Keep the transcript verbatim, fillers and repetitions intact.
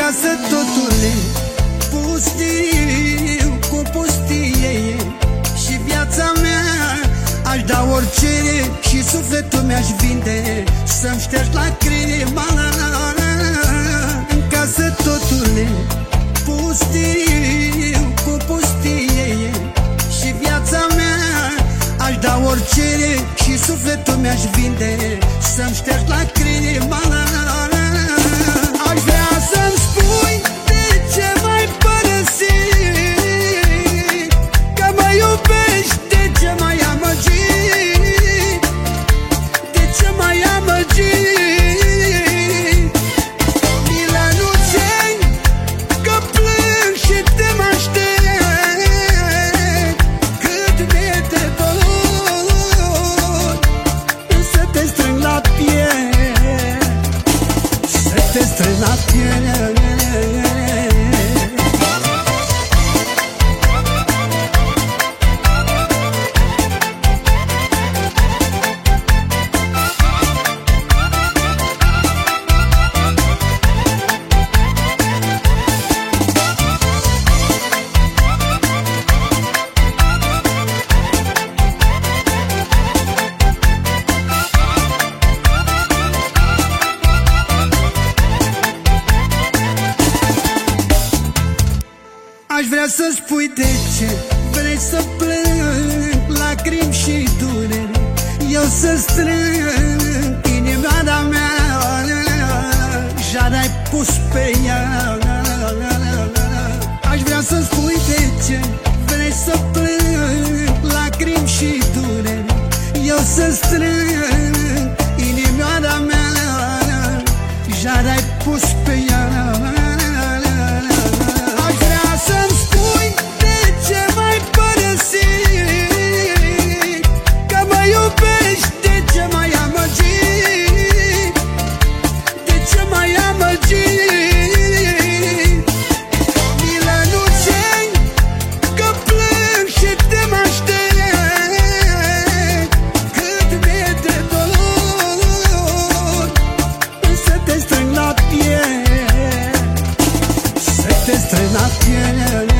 casă totul e pustiu cu pustie, și viața mea aș da orice, și sufletul mi-aș vinde să-mi ștergi lacrima. În casă totul e pustiu cu pustie, și viața mea aș da orice, și sufletul mi-aș vinde să-mi ștergi lacrima. Aș vrea să-mi spui de ce m-ai părăsit, că mă iubești, de ce m-ai amăgit, de ce m-ai amăgit. Milănuțeni, că plâng și te mă aștept, cât mi-e de dor, să te strâng la piele, să te strâng la piele. Aș vrea să spui de ce vrei să plâng, lacrimi și durere, eu să strâng inima mea, jar ai pus pe ea. Aș vrea să spui de ce vrei să plâng, lacrimi și durere, eu să strâng inima mea, jar ai pus pe ea. Să-mi spui de ce m-ai părăsit, că mă iubești, de ce m-ai amăgit, de ce m-ai amăgit. Milănuțeni, că plâng și te mă aștept, cât mi-e de dor, să te strâng la piele, să te strâng la piele.